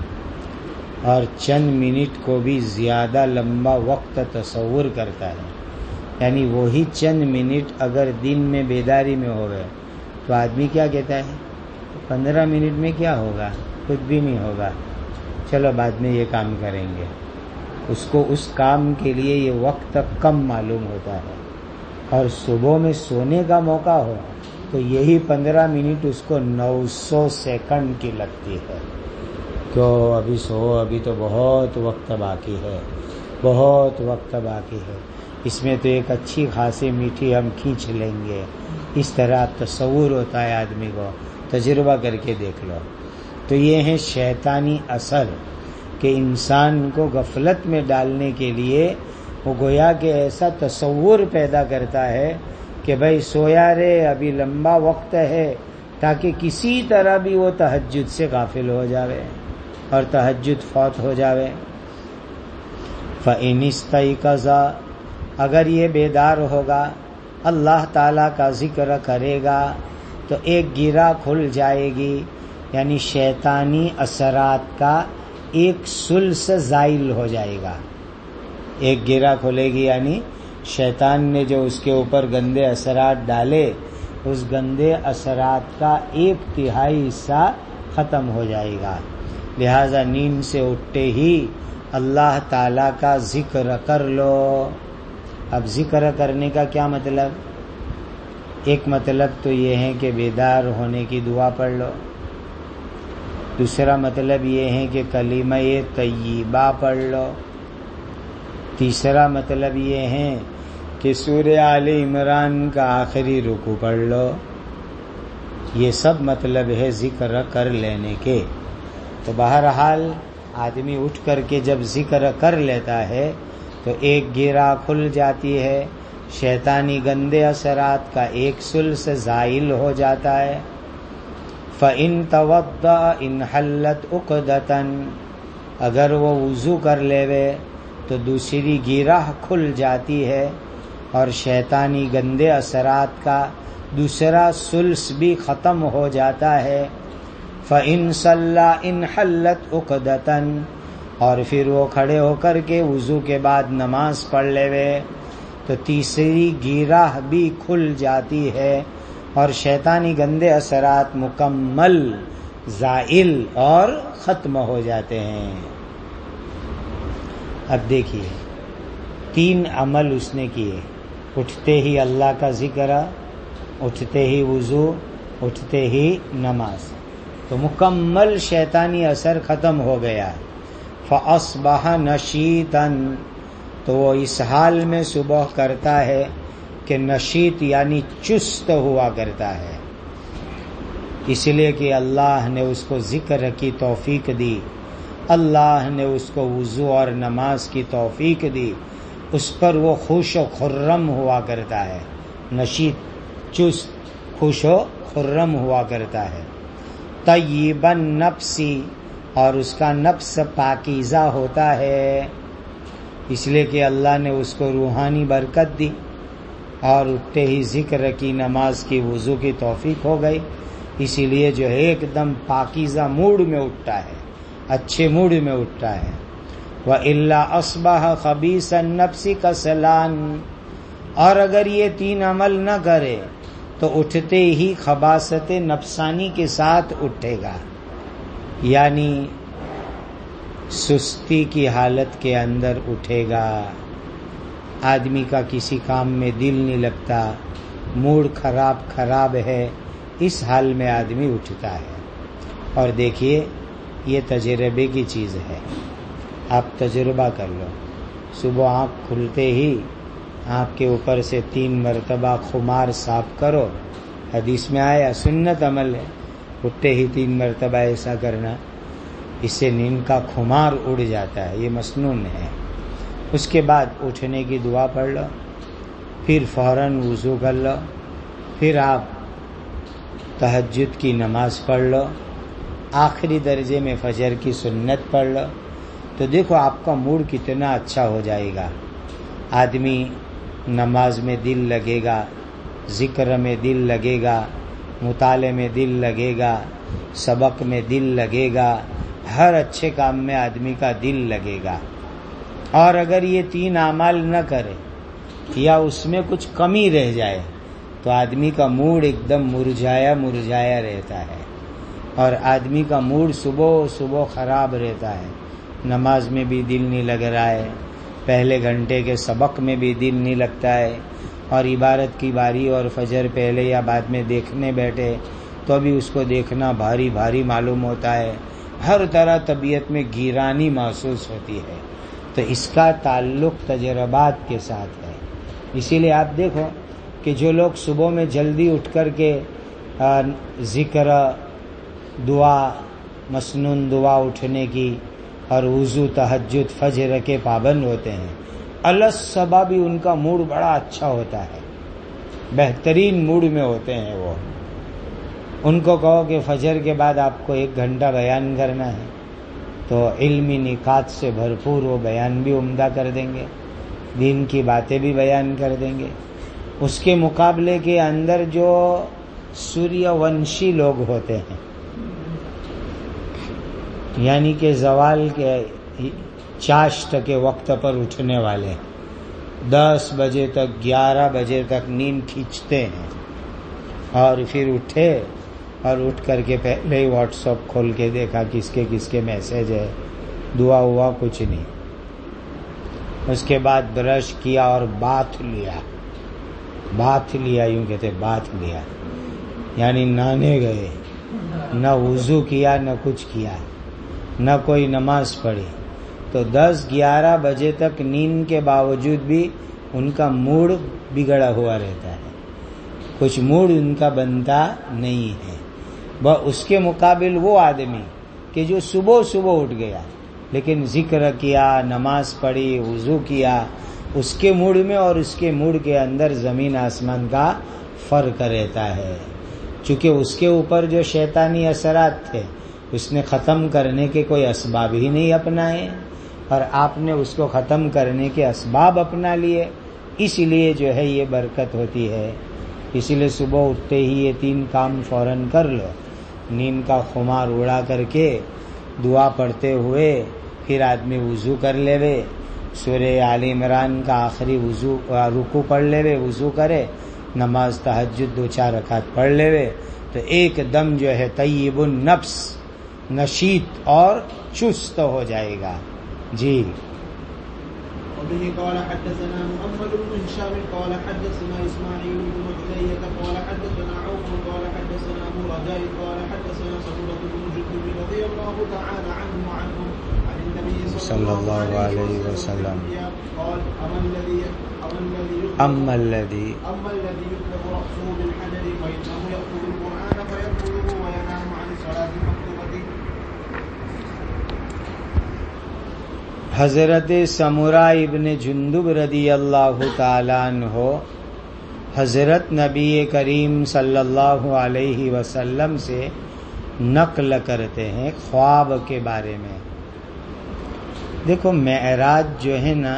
اور چند منٹ کو بھی زیادہ لمبا وقت تصور کرتا ہے. یعنی وہی چند منٹ اگر دن میں بیداری میں ہو گئے تو آدمی کیا کہتا ہے، پندرہ منٹ میں کیا ہوگا، کچھ بھی نہیں ہوگا، چلو بعد میں یہ کام کریں گے. اس کو اس کام کے لیے یہ وقت کم معلوم ہوتا ہے، اور صبح میں سونے کا موقع ہو تو یہی پندرہ منٹ اس کو نو سو سیکنڈ کی لگتی ہے. کیوں ابھی سو، ابھی تو بہت وقت باقی ہے، بہت وقت باقی ہے، اس میں تو ایک اچھی خاصی میٹھی ہم کھینچ لیں گے. اس طرح تصور ہوتا ہے آدمی کو، تجربہ کر کے دیکھ لو. تو یہ ہے شیطانی اثر کہ انسان کو غفلت میں ڈالنے کے لیے وہ گویا کہ ایسا تصور پیدا کرتا ہے کہ بھائی سویا رہے، ابھی لمبا وقت ہے، تاکہ کسی طرح بھی وہ تہجد سے غافل ہو جاوے اور تہجد فوت ہو جاوے. فَإِنِ اسْتَيْقَظَ، اگر یہ بیدار ہوگا، اللہ تعالیٰ کا ذکر کرے گا، تو ایک گرہ کھل جائے گی، یعنی شیطانی اثرات کا ایک سلس زائل ہو جائے گا. ایک گرہ کھلے گی یعنی شیطان نے جو اس کے اوپر گندے اثرات ڈالے، اس گندے اثرات کا ایک تہائی حصہ ختم ہو جائے گا. لہذا نیند سے اٹھتے ہی اللہ تعالیٰ کا ذکر کر لو. اب ذکر کرنے کا کیا مطلب؟ ایک مطلب تو یہ ہے کہ بیدار ہونے کی دعا پڑھ لو. دوسرا مطلب یہ ہے کہ کلمہ طیبہ پڑھ لو. تیسرا مطلب یہ ہے کہ سورہ آل عمران کا آخری رکوع پڑھ لو. یہ سب مطلب ہے ذکر کر لینے کے. تو بہرحال آدمی اٹھ کر کے جب ذکر کر لیتا ہے تو ایک گرہ کھل جاتی ہے، شیطانی گندے اثرات کا ایک سلس زائل ہو جاتا ہے. فَإِن تَوَضَّأَ إِنْ حَلَّتْ عُقْدَةً، اگر وہ وضو کر لیوے تو دوسری گرہ کھل جاتی ہے اور شیطانی گندے اثرات کا دوسرا سلس بھی ختم ہو جاتا ہے. فَإِن صَلَّى إِنْ حَلَّتْ عُقْدَةً، اور پھر وہ کھڑے ہو کر کے وضو کے بعد نماز پڑھ لیوے تو تیسری گرہ بھی کھل جاتی ہے اور شیطانی گندے اثرات مکمل زائل اور ختم ہو جاتے ہیں. اب دیکھیے تین عمل اس نے کیے، اٹھتے ہی اللہ کا ذکر، اٹھتے ہی وضو، اٹھتے ہی نماز، تو مکمل شیطانی اثر ختم ہو گیا. فَأَصْبَحَ نَشِيطًا، تو وہ اس حال میں صبح کرتا ہے کہ نشیط یعنی چست ہوا کرتا ہے، اس لیے کہ اللہ نے اس کو ذکر کی توفیق دی، اللہ نے اس کو وضو اور نماز کی توفیق دی، اس پر وہ خوش و خرم ہوا کرتا ہے. نشیط چست خوش و خرم ہوا کرتا ہے. طیب النفس، اور اس کا نفس پاکیزہ ہوتا ہے، اس لیے کہ اللہ نے اس کو روحانی برکت دی اور اٹھتے ہی ذکر کی، نماز کی، وضو کی توفیق ہو گئی، اسی لیے جو ہے ایک دم پاکیزہ موڈ میں اٹھتا ہے، اچھے موڈ میں اٹھتا ہے. وَإِلَّا أَصْبَحَ خَبِيثَ النَّفْسِ كَسَلًا، اور اگر یہ تین عمل نہ کرے تو اٹھتے ہی خباثت نفسانی کے ساتھ اٹھے گا، یعنی سستی کی حالت کے اندر اٹھے گا. آدمی کا کسی کام میں دل نہیں لگتا، موڈ خراب خراب ہے، اس حال میں آدمی اٹھتا ہے. اور دیکھیے یہ تجربے کی چیز ہے، آپ تجربہ کر لو. صبح آنکھ کھلتے ہی آنکھ کے اوپر سے تین مرتبہ خمار صاف کرو، حدیث میں آیا، سنت عمل ہے، اٹھتے ہی تین مرتبہ ایسا کرنا، اس سے نیند کا خمار اڑ جاتا ہے، یہ مسنون ہے. اس کے بعد اٹھنے کی دعا پڑھ لو، پھر فوراً وضو کر لو، پھر آپ تہجد کی نماز پڑھ لو، آخری درجے میں فجر کی سنت پڑھ لو، تو دیکھو آپ کا موڈ کتنا اچھا ہو جائے گا۔ آدمی نماز میں دل لگے گا، ذکر میں دل لگے گا، مطالعے میں دل لگے گا، سبق میں دل لگے گا، ہر اچھے کام میں آدمی کا دل لگے گا۔ اور اگر یہ تین اعمال نہ کرے یا اس میں کچھ کمی رہ جائے تو آدمی کا موڈ ایک دم مرجھایا مرجھایا رہتا ہے، اور آدمی کا موڈ صبح صبح خراب رہتا ہے۔ نماز میں بھی دل نہیں لگ رہا ہے، پہلے گھنٹے کے سبق میں بھی دل نہیں لگتا ہے، اور عبارت کی باری اور فجر پہلے یا بعد میں دیکھنے بیٹھے تو بھی اس کو دیکھنا بھاری بھاری معلوم ہوتا ہے، ہر طرح طبیعت میں گیرانی محسوس ہوتی ہے۔ تو اس کا تعلق تجربات کے ساتھ ہے۔ اسی لیے آپ دیکھو کہ جو لوگ صبح میں جلدی اٹھ کر کے ذکر، دعا، مسنون دعا اٹھنے کی اور وضو، تہجد، فجر کے پابند ہوتے ہیں، الصبح بھی ان کا موڈ بڑا اچھا ہوتا ہے، بہترین موڈ میں ہوتے ہیں وہ۔ ان کو کہو کہ فجر کے بعد آپ کو ایک گھنٹہ بیان کرنا ہے تو علمی نکات سے بھرپور وہ بیان بھی عمدہ کر دیں گے، دین کی باتیں بھی بیان کر دیں گے۔ اس کے مقابلے کے اندر جو سوریہ ونشی لوگ ہوتے ہیں، یعنی کہ زوال کے چاشت کے وقت پر اٹھنے والے، دس بجے تک گیارہ بجے تک نیند کھینچتے ہیں، اور پھر اٹھے اور اٹھ کر کے پہلے ہی واٹس ایپ کھول کے دیکھا کس کے کس کے میسج ہے، دعا ہوا کچھ نہیں۔ اس کے بعد برش کیا اور باتھ لیا، باتھ لیا یوں کہتے باتھ لیا، یعنی نہانے گئے، نہ وضو کیا نہ کچھ کیا، نہ کوئی نماز پڑھی، تو دس گیارہ بجے تک نیند کے باوجود بھی ان کا موڈ بگڑا ہوا رہتا ہے، کچھ موڈ ان کا بنتا نہیں ہے۔ اس کے مقابل وہ آدمی کہ جو صبح صبح اٹھ گیا لیکن ذکر کیا، نماز پڑھی، وضو کیا، اس کے موڈ میں اور اس کے موڈ کے اندر زمین آسمان کا فرق رہتا ہے، چونکہ اس کے اوپر جو شیطانی اثرات تھے اس نے ختم کرنے کے کوئی اسباب ہی نہیں اپنائے، اور آپ نے اس کو ختم کرنے کے اسباب اپنا لیے، اس لیے جو ہے یہ برکت ہوتی ہے۔ اسی لیے صبح اٹھتے ہی یہ تین کام فوراً کر لو، نیند کا خمار اڑا کر کے دعا پڑھتے ہوئے پھر آدمی وضو کر لے وے، سورہ آل عمران کا آخری وضو رکوع پڑھ لے وے، وضو کرے، نماز تہجد دو چار رکعت پڑھ لے وے، تو ایک دم جو ہے طیب النفس، نشیط اور چست ہو جائے گا۔ جی وبه قال حدثنا محمد بن هشام قال حدثنا اسماعيل بن علية قال حدثنا عوف قال حدثنا ابو رجاء قال حدثنا سمرة بن جندب رضي الله تعالى عنه وعنهم عن النبي صلى الله عليه وسلم قال اما الذي اما الذي اما الذي يطلق رأسه بالحجر فإنه يأخذ القرآن فيأخذه وينام عن الصلاة المكتوبة۔ حضرت سمرہ ابن جندب رضی اللہ تعالیٰ عنہ حضرت نبی کریم صلی اللہ علیہ وسلم سے نقل کرتے ہیں خواب کے بارے میں۔ دیکھو معراج جو ہے نا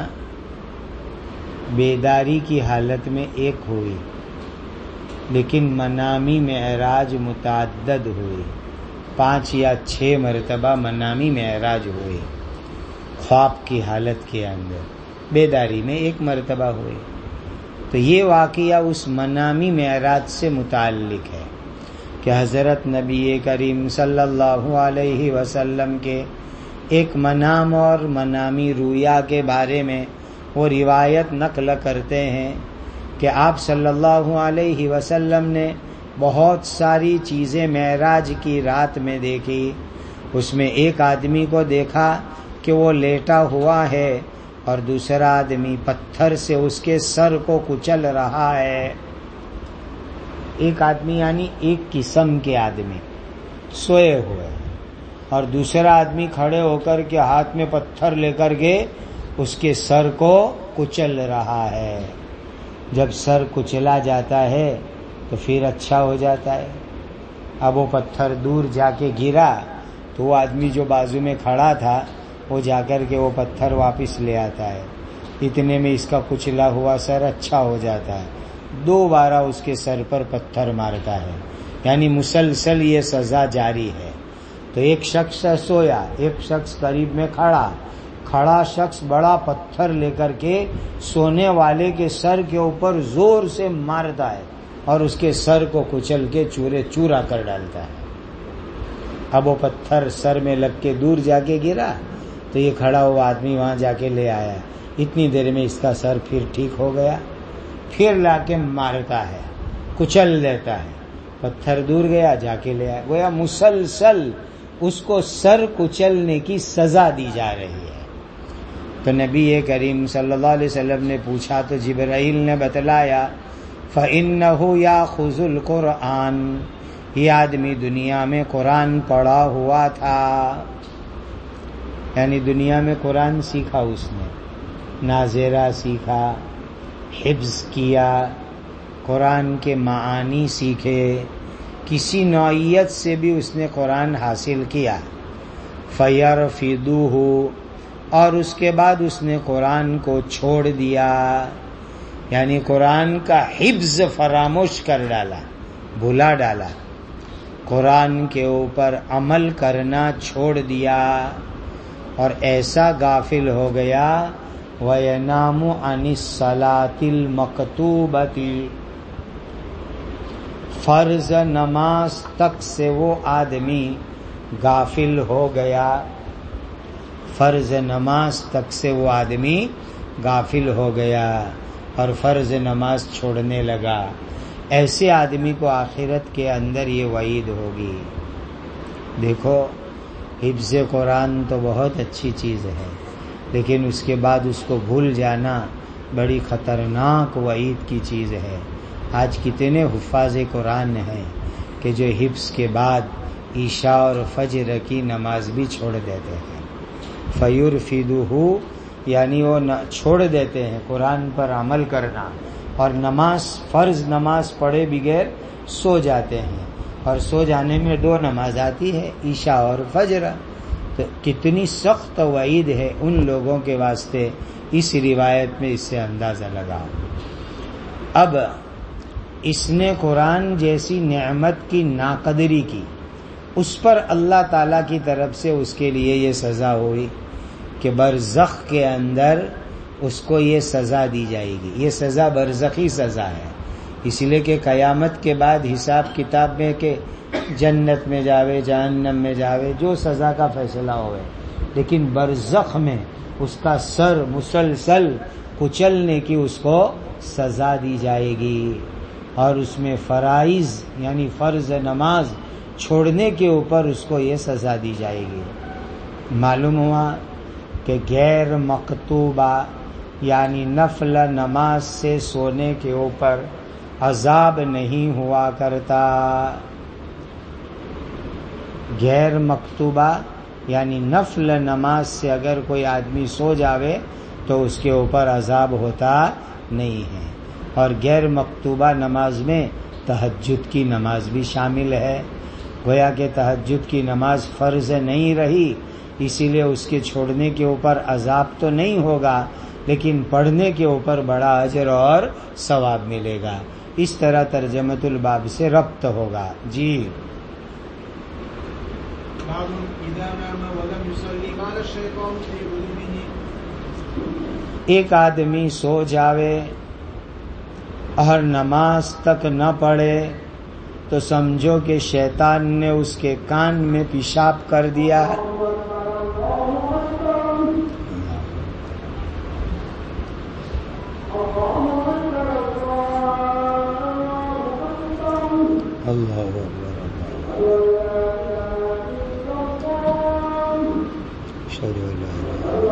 بیداری کی حالت میں ایک ہوئی، لیکن منامی معراج متعدد ہوئی، پانچ یا چھ مرتبہ منامی معراج ہوئی، خواب کی حالت کے اندر بیداری میں ایک مرتبہ ہوئی۔ تو یہ واقعہ اس منامی معراج سے متعلق ہے کہ حضرت نبی کریم صلی اللہ علیہ وسلم کے ایک منام اور منامی رویا کے بارے میں وہ روایت نقل کرتے ہیں کہ آپ صلی اللہ علیہ وسلم نے بہت ساری چیزیں معراج کی رات میں دیکھی۔ اس میں ایک آدمی کو دیکھا کہ وہ لیٹا ہوا ہے اور دوسرا آدمی پتھر سے اس کے سر کو کچل رہا ہے۔ ایک آدمی یعنی ایک قسم کے آدمی سوئے ہوئے، اور دوسرا آدمی کھڑے ہو کر کے ہاتھ میں پتھر لے کر کے اس کے سر کو کچل رہا ہے۔ جب سر کچلا جاتا ہے تو پھر اچھا ہو جاتا ہے. اب وہ پتھر دور جا کے گرا تو وہ آدمی جو بازو میں کھڑا تھا وہ جا کر کے وہ پتھر واپس لے آتا ہے. اتنے میں اس کا کچلا ہوا سر اچھا ہو جاتا ہے. دوبارہ اس کے سر پر پتھر مارتا ہے. یعنی مسلسل یہ سزا جاری ہے. تو ایک شخص سویا، ایک شخص قریب میں کھڑا کھڑا شخص بڑا پتھر لے کر کے سونے والے کے سر کے اوپر زور سے مارتا ہے اور اس کے سر کو کچل کے چورے چورا کر ڈالتا ہے. اب وہ پتھر سر میں لگ کے دور جا کے گرا تو یہ کھڑا ہوا آدمی وہاں جا کے لے آیا. اتنی دیر میں اس کا سر پھر ٹھیک ہو گیا. پھر لا کے مارتا ہے، کچل دیتا ہے. پتھر دور گیا، جا کے لے آیا. گویا مسلسل اس کو سر کچلنے کی سزا دی جا رہی ہے. تو نبی کریم صلی اللہ علیہ وسلم نے پوچھا تو جبرائیل نے بتلایا فَإِنَّهُ يَأْخُذُ الْقُرْآنَ، یہ آدمی دنیا میں قرآن پڑھا ہوا تھا. یعنی دنیا میں قرآن سیکھا، اس نے ناظرہ سیکھا، حفظ کیا، قرآن کے معانی سیکھے، کسی نوعیت سے بھی اس نے قرآن حاصل کیا. فَيَرْفِضُهُ، اور اس کے بعد اس نے قرآن کو چھوڑ دیا. یعنی قرآن کا حفظ فراموش کر ڈالا، بھلا ڈالا، قرآن کے اوپر عمل کرنا چھوڑ دیا اور ایسا غافل ہو گیا. وَيَنَامُ عَنِ الصَّلَاةِ الْمَكْتُوبَةِ، فرض نماز تک سے وہ آدمی غافل ہو گیا. فرض نماز تک سے وہ آدمی غافل ہو گیا اور فرض نماز چھوڑنے لگا. ایسے آدمی کو آخرت کے اندر یہ وعید ہوگی. دیکھو، حفظ قرآن تو بہت اچھی چیز ہے، لیکن اس کے بعد اس کو بھول جانا بڑی خطرناک وعید کی چیز ہے. آج کتنے حفاظ قرآن ہیں کہ جو حفظ کے بعد عشاء اور فجر کی نماز بھی چھوڑ دیتے ہیں. فَيُرْفِدُهُ، یعنی وہ چھوڑ دیتے ہیں قرآن پر عمل کرنا اور نماز، فرض نماز پڑھے بغیر سو جاتے ہیں. اور سو جانے میں دو نماز آتی ہے، عشاء اور فجر. تو کتنی سخت وعید ہے ان لوگوں کے واسطے، اس روایت میں اس سے اندازہ لگاؤ. اب اس نے قرآن جیسی نعمت کی ناقدری کی، اس پر اللہ تعالیٰ کی طرف سے اس کے لیے یہ سزا ہوئی کہ برزخ کے اندر اس کو یہ سزا دی جائے گی. یہ سزا برزخی سزا ہے، اس لیے کہ قیامت کے بعد حساب کتاب میں کہ جنت میں جاوے، جہنم میں جاوے، جو سزا کا فیصلہ ہوئے، لیکن برزخ میں اس کا سر مسلسل کچلنے کی اس کو سزا دی جائے گی. اور اس میں فرائض یعنی فرض نماز چھوڑنے کے اوپر اس کو یہ سزا دی جائے گی. معلوم ہوا کہ غیر مکتوبہ یعنی نفل نماز سے سونے کے اوپر عذاب نہیں ہوا کرتا. غیر مکتوبہ یعنی نفل نماز سے اگر کوئی آدمی سو جاوے تو اس کے اوپر عذاب ہوتا نہیں ہے. اور غیر مکتوبہ نماز میں تہجد کی نماز بھی شامل ہے. گویا کہ تہجد کی نماز فرض نہیں رہی، اسی لیے اس کے چھوڑنے کے اوپر عذاب تو نہیں ہوگا، لیکن پڑھنے کے اوپر بڑا اجر اور ثواب ملے گا. اس طرح ترجمۃ الباب سے ربط ہوگا. جی ایک آدمی سو جاوے اور نماز تک نہ پڑھے تو سمجھو کہ شیطان نے اس کے کان میں پیشاب کر دیا. اللہ اکبر. اشہد ان لا الہ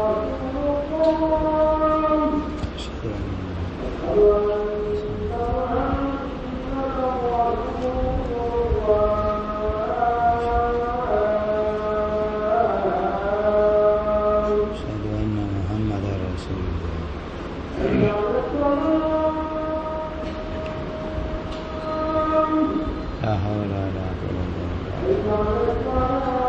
الا اللہ حول ولا قوة إلا بالله.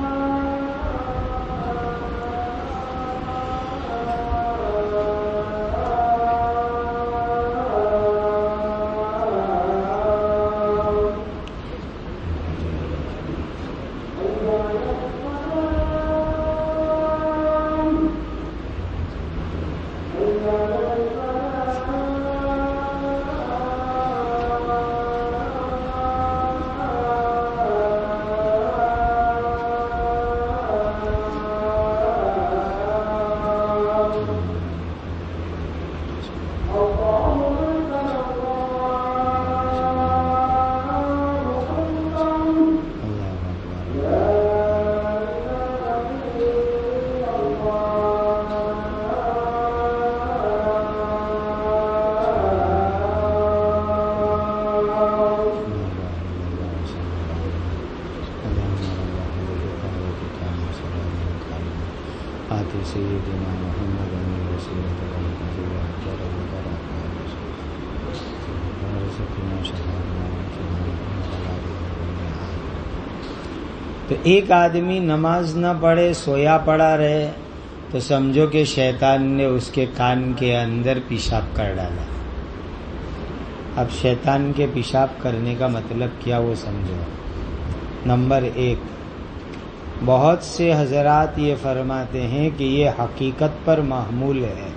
تو ایک آدمی نماز نہ پڑھے سویا پڑا رہے تو سمجھو کہ شیطان نے اس کے کان کے اندر پیشاب کر ڈالا. اب شیطان کے پیشاب کرنے کا مطلب کیا وہ سمجھو. نمبر ایک، بہت سے حضرات یہ فرماتے ہیں کہ یہ حقیقت پر محمول ہے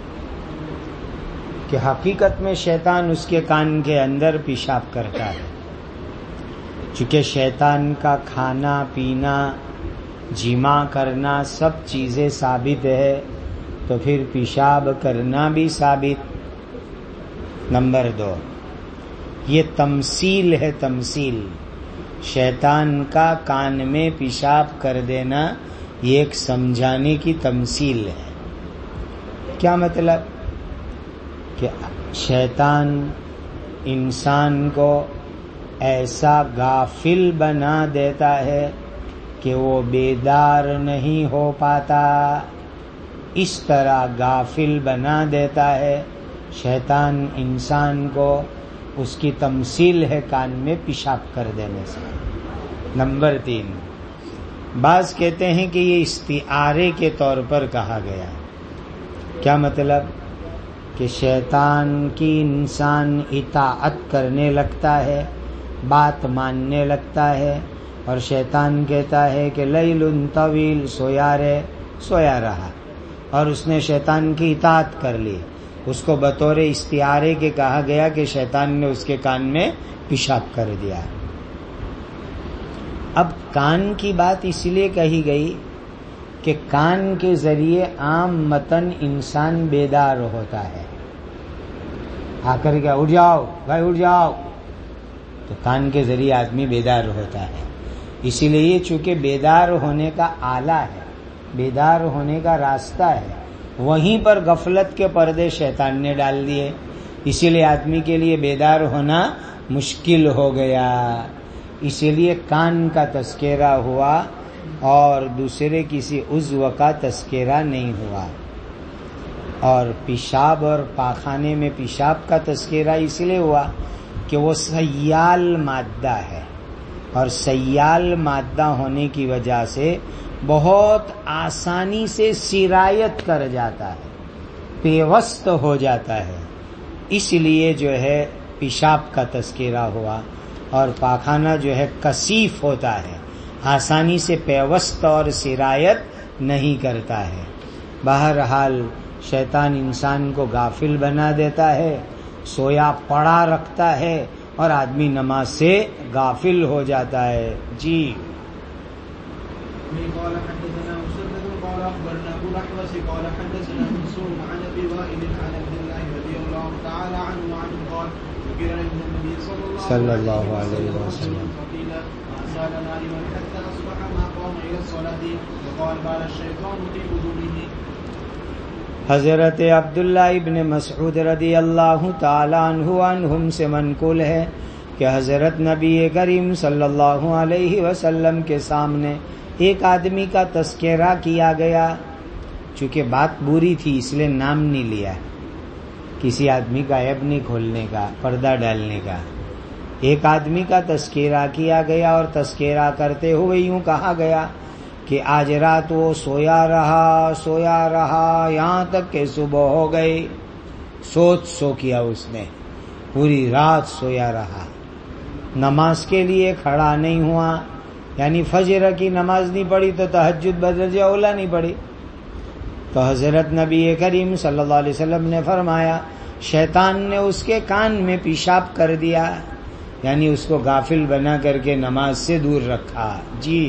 کہ حقیقت میں شیطان اس کے کان کے اندر پیشاب کرتا ہے. چونکہ شیطان کا کھانا پینا جمع کرنا سب چیزیں ثابت ہے تو پھر پیشاب کرنا بھی ثابت. نمبر دو، یہ تمثیل ہے، تمثیل. شیطان کا کان میں پیشاب کر دینا یہ ایک سمجھانے کی تمثیل ہے. کیا مطلب؟ کہ شیطان انسان کو ایسا غافل بنا دیتا ہے کہ وہ بیدار نہیں ہو پاتا. اس طرح غافل بنا دیتا ہے شیطان انسان کو. اس کی تمثیل ہے کان میں پیشاب کر دینے سے. نمبر تین، بعض کہتے ہیں کہ یہ استعارے کے طور پر کہا گیا. کیا مطلب؟ کہ شیطان کی انسان اطاعت کرنے لگتا ہے، بات ماننے لگتا ہے، اور شیطان کہتا ہے کہ لیل طویل، سویا رہے، سویا رہا، اور اس نے شیطان کی اطاعت کر لی. اس کو بطور استعارے کے کہا گیا کہ شیطان نے اس کے کان میں پیشاب کر دیا. اب کان کی بات اس لیے کہی گئی کہ کان کے ذریعے عام متن انسان بیدار ہوتا ہے. آ کر کے اٹھ جاؤ بھائی اٹھ جاؤ، تو کان کے ذریعے آدمی بیدار ہوتا ہے. اسی لیے یہ چونکہ بیدار ہونے کا آلہ ہے، بیدار ہونے کا راستہ ہے، وہیں پر غفلت کے پردے شیطان نے ڈال دیے. اسی لیے آدمی کے لیے بیدار ہونا مشکل ہو گیا. اسی لیے کان کا تذکرہ ہوا اور دوسرے کسی عضو کا تذکرہ نہیں ہوا. اور پیشاب اور پاخانے میں پیشاب کا تذکرہ اس لیے ہوا کہ وہ سیال مادہ ہے، اور سیال مادہ ہونے کی وجہ سے بہت آسانی سے سرایت کر جاتا ہے، پیوست ہو جاتا ہے. اس لیے جو ہے پیشاب کا تذکرہ ہوا. اور پاخانہ جو ہے کثیف ہوتا ہے، آسانی سے پیوست اور سرایت نہیں کرتا ہے. بہرحال شیطان انسان کو غافل بنا دیتا ہے، سویا پڑا رکھتا ہے، اور آدمی نماز سے غافل ہو جاتا ہے. جی قال حدثنا مسدد قال اخبرنا ابو الاحوص قال حدثنا منصور عن ابي وائل عن عبد الله رضي الله تعالى عنه وعنه قال ذكر عند النبي صلى الله عليه وسلم فقيل ما زال نائما حتى اصبح ما قام الى الصلاه وقال قال الشيطان في اذنه. حضرت عبداللہ ابن مسعود رضی اللہ تعالی عنہ عنہم سے منقول ہے کہ حضرت نبی کریم صلی اللہ علیہ وسلم کے سامنے ایک آدمی کا تذکرہ کیا گیا. چونکہ بات بری تھی اس لیے نام نہیں لیا، کسی آدمی کا عیب نہیں کھولنے کا، پردہ ڈالنے کا. ایک آدمی کا تذکرہ کیا گیا اور تذکرہ کرتے ہوئے یوں کہا گیا کہ آج رات وہ سویا رہا سویا رہا یہاں تک کہ صبح ہو گئی. سوچ سو کیا اس نے، پوری رات سویا رہا، نماز کے لیے کھڑا نہیں ہوا، یعنی فجر کی نماز نہیں پڑھی تو تہجد بدرجہ اولا نہیں پڑھی. تو حضرت نبی کریم صلی اللہ علیہ وسلم نے فرمایا شیطان نے اس کے کان میں پیشاب کر دیا، یعنی اس کو غافل بنا کر کے نماز سے دور رکھا. جی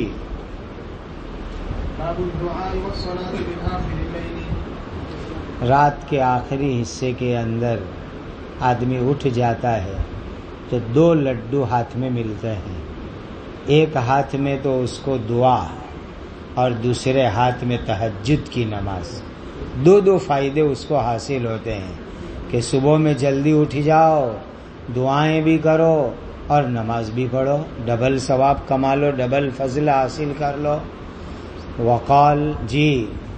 رات کے آخری حصے کے اندر آدمی اٹھ جاتا ہے تو دو لڈو ہاتھ میں ملتے ہیں، ایک ہاتھ میں تو اس کو دعا اور دوسرے ہاتھ میں تہجد کی نماز. دو دو فائدے اس کو حاصل ہوتے ہیں کہ صبح میں جلدی اٹھ جاؤ، دعائیں بھی کرو اور نماز بھی پڑھو، ڈبل ثواب کما لو، ڈبل فضل حاصل کر لو. وقال جی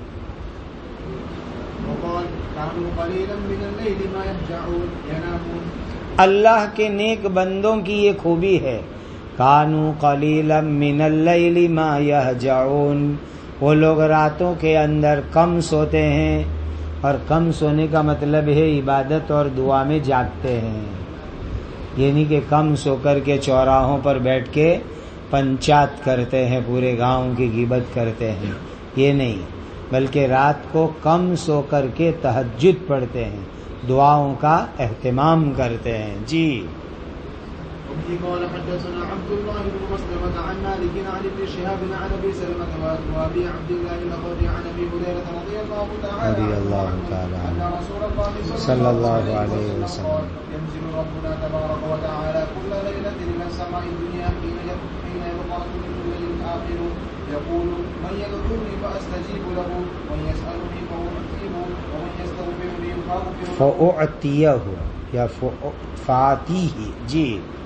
اللہ کے نیک بندوں کی یہ خوبی ہے، کانوا قلیلا من اللیل ما یہجعون، وہ لوگ راتوں کے اندر کم سوتے ہیں، اور کم سونے کا مطلب ہے عبادت اور دعا میں جاگتے ہیں. یہ نہیں کہ کم سو کر کے چوراہوں پر بیٹھ کے پنچات کرتے ہیں، پورے گاؤں کی غیبت کرتے ہیں، یہ نہیں، بلکہ رات کو کم سو کر کے تہجد پڑھتے ہیں، دعاؤں کا اہتمام کرتے ہیں. جی قال حدثنا عبد الله بن مسلمة عن مالك عن ابن شهاب عن ابي سلمة وابي عبد الله الاخضر عن ابي هريرة رضي الله تعالى عنه ان رسول الله صلى الله عليه وسلم ينزل ربنا تبارك وتعالى كل ليلة الى السماء الدنيا حين حين يبقى ثلث الليل الاخر يقول من يدعوني فاستجيب له ومن يسألني فاعطيه ومن يستغفرني فاعطيه یا فاتیہ. جی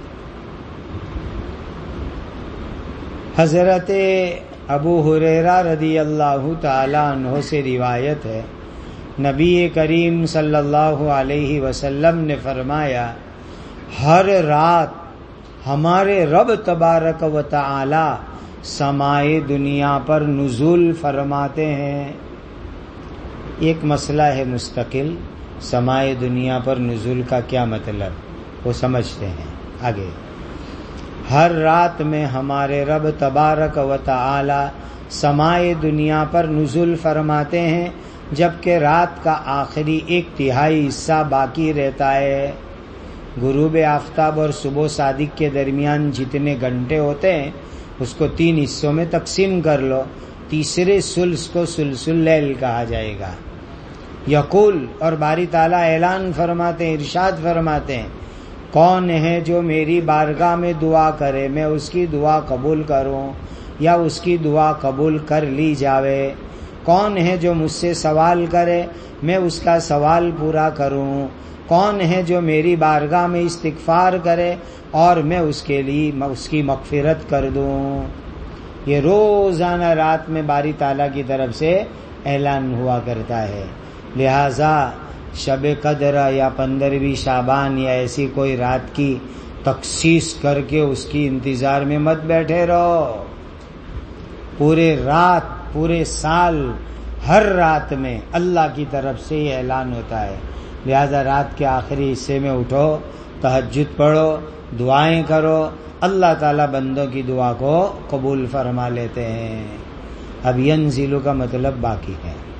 حضرت ابو ہریرہ رضی اللہ تعالی عنہ سے روایت ہے، نبی کریم صلی اللہ علیہ وسلم نے فرمایا ہر رات ہمارے رب تبارک و تعالی سمائے دنیا پر نزول فرماتے ہیں. ایک مسئلہ ہے مستقل، سمائے دنیا پر نزول کا کیا مطلب وہ سمجھتے ہیں آگے. ہر رات میں ہمارے رب تبارک و تعالی سمائے دنیا پر نزول فرماتے ہیں، جبکہ رات کا آخری ایک تہائی حصہ باقی رہتا ہے. غروب آفتاب اور صبح صادق کے درمیان جتنے گھنٹے ہوتے ہیں اس کو تین حصوں میں تقسیم کر لو، تیسرے ثلث کو ثلث اللیل کہا جائے گا. یقول، اور باری تعالیٰ اعلان فرماتے ہیں، ارشاد فرماتے ہیں کون ہے جو میری بارگاہ میں دعا کرے میں اس کی دعا قبول کروں یا اس کی دعا قبول کر لی جاوے. کون ہے جو مجھ سے سوال کرے میں اس کا سوال پورا کروں. کون ہے جو میری بارگاہ میں استغفار کرے اور میں اس کے لیے اس کی مغفرت کر دوں. یہ روزانہ رات میں باری تعالیٰ کی طرف سے اعلان ہوا کرتا ہے. لہذا شب قدر یا پندرہویں شعبان یا ایسی کوئی رات کی تخصیص کر کے اس کی انتظار میں مت بیٹھے رہو. پورے رات پورے سال ہر رات میں اللہ کی طرف سے یہ اعلان ہوتا ہے. لہذا رات کے آخری حصے میں اٹھو، تہجد پڑھو، دعائیں کرو، اللہ تعالیٰ بندوں کی دعا کو قبول فرما لیتے ہیں. اب ینزلو کا مطلب باقی ہے.